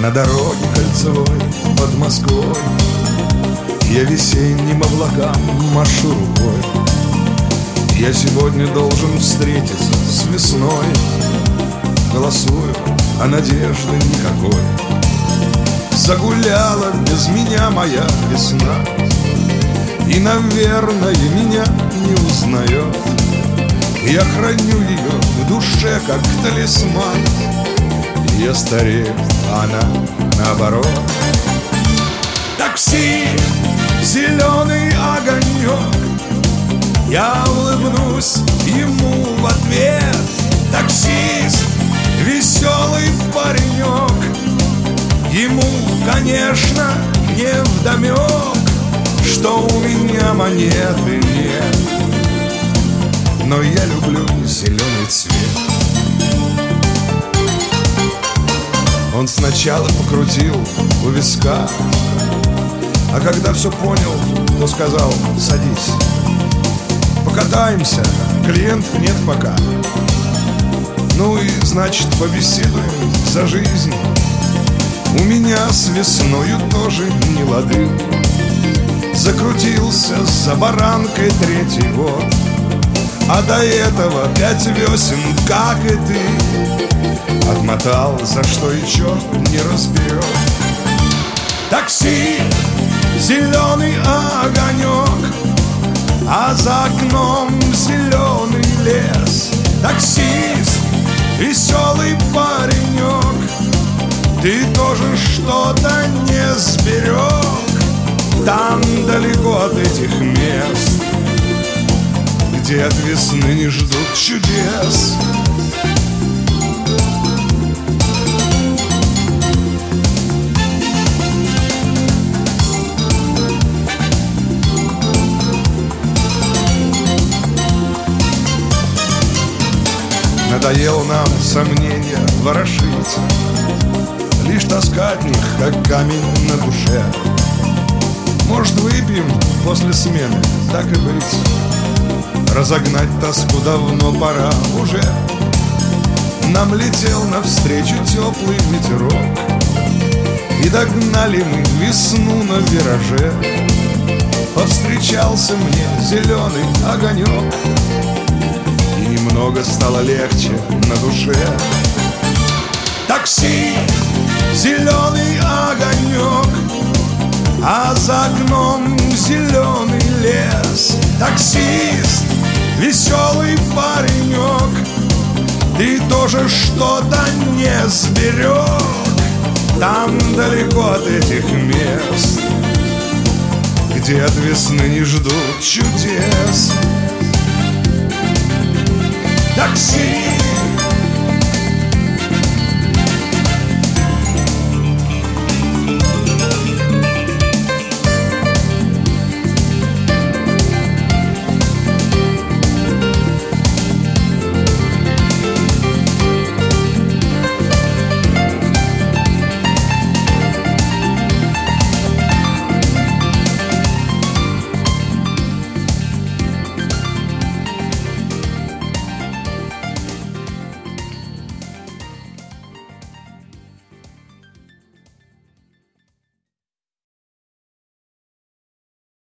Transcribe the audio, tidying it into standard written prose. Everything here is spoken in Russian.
На дороге кольцевой под Москвой я весенним облакам машу рукой. Я сегодня должен встретиться с весной. Голосую, а надежды никакой. Загуляла без меня моя весна, и, наверное, меня не узнает. Я храню ее в душе, как талисман. Я старею, а она наоборот. Такси, зеленый огонек, я улыбнусь ему в ответ. Таксист, веселый паренек, ему, конечно, не вдомек, что у меня монеты нет. Но я люблю зеленый цвет. Он сначала покрутил у виска, а когда все понял, то сказал: садись, покатаемся, клиентов нет пока. Ну и значит побеседуем за жизнь. У меня с весною тоже не лады. Закрутился за баранкой третий год, а до этого 5 весен, как и ты, отмотал, за что и черт не разберет. Такси, зеленый огонек, а за окном зеленый лес. Таксист, веселый паренек, ты тоже что-то не сберег. Там далеко от этих мест, где от весны не ждут чудес. Надоело нам сомнения ворошить, лишь таскать них, как камень на душе. Может, выпьем после смены, так и быть. Разогнать тоску давно пора уже. Нам летел навстречу теплый ветерок, и догнали мы весну на вираже. Повстречался мне зеленый огонек, и немного стало легче на душе. Такси, зеленый огонек, а за окном зеленый лес. Таксист, веселый паренек, ты тоже что-то не сберег. Там далеко от этих мест, где от весны не ждут чудес. Такси,